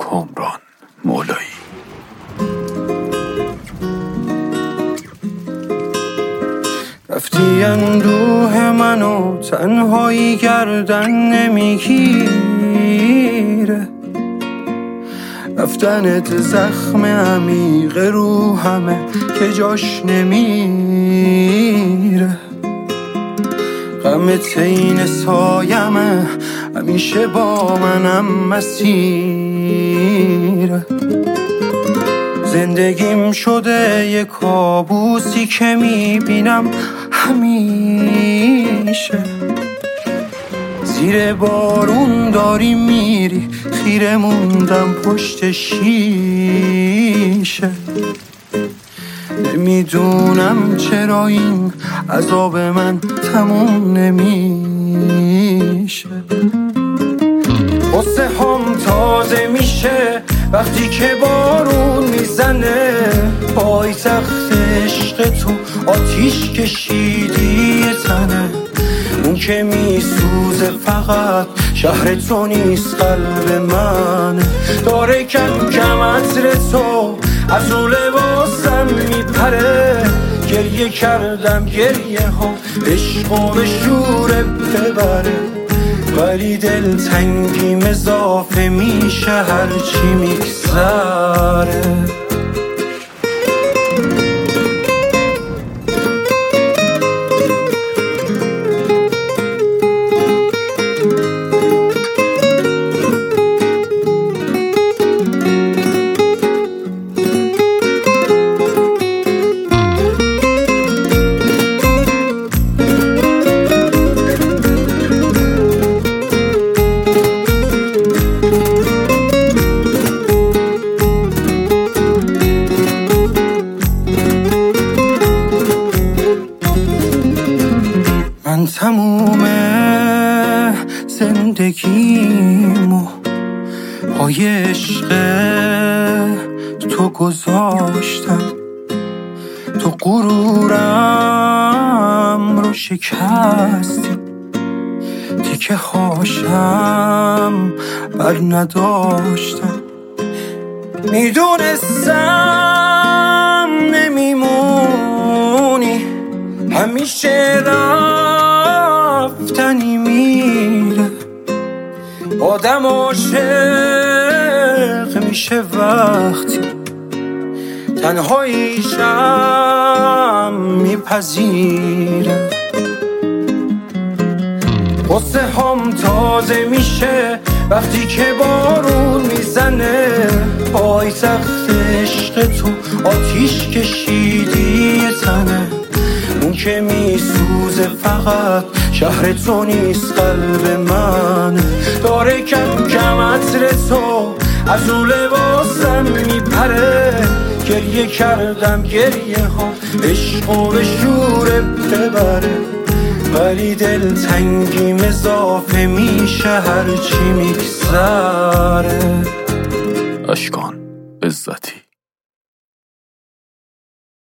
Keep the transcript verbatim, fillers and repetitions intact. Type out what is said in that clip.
کامران مولایی. رفتی اندوه منو تنهایی گردن نمیگیره، رفتنت زخم عمیق روحمه که جاش نمیره. غمت این سایمه همیشه با منم مسیره. زندگیم شده یه کابوسی که میبینم همیشه. زیر بارون داری میری خیره موندم پشت شیشه. نمیدونم چرا این عذاب من تموم نمیشه. قصه هم تازه میشه وقتی که بارون میزنه. پای تخت عشق تو آتیش کشیدی تنه. اون که میسوزه فقط شهر تو نیست قلب من. داره کم کم عطر تو از اون لباسم میپره. گریه کردم گریه ها عشق و به شوره ببره. ولی دل تنگیم اضافه میشه هرچی میگذره. من تموم زندگیمو پای عشق تو گذاشتم. تو غرورم رو شکستی، تیکه هاشم بر نداشتم. میدونستم نمیمونی، همیشه رفتنی میره. آدم عاشق میشه وقتی تنهاییشم میپذیره. قصه هم تازه میشه وقتی که بارون میزنه. پای تخت عشق تو آتیش کشیدی تنه. اون که میسوزه فقط شهر تو نیست قلب من. داره کم کم عطر تو از اون لباسم میپره. گریه کردم گریه ها عشق و به شوره ببره. ولی دل تنگیم اضافه میشه هرچی میگذره. اشکان عزتی.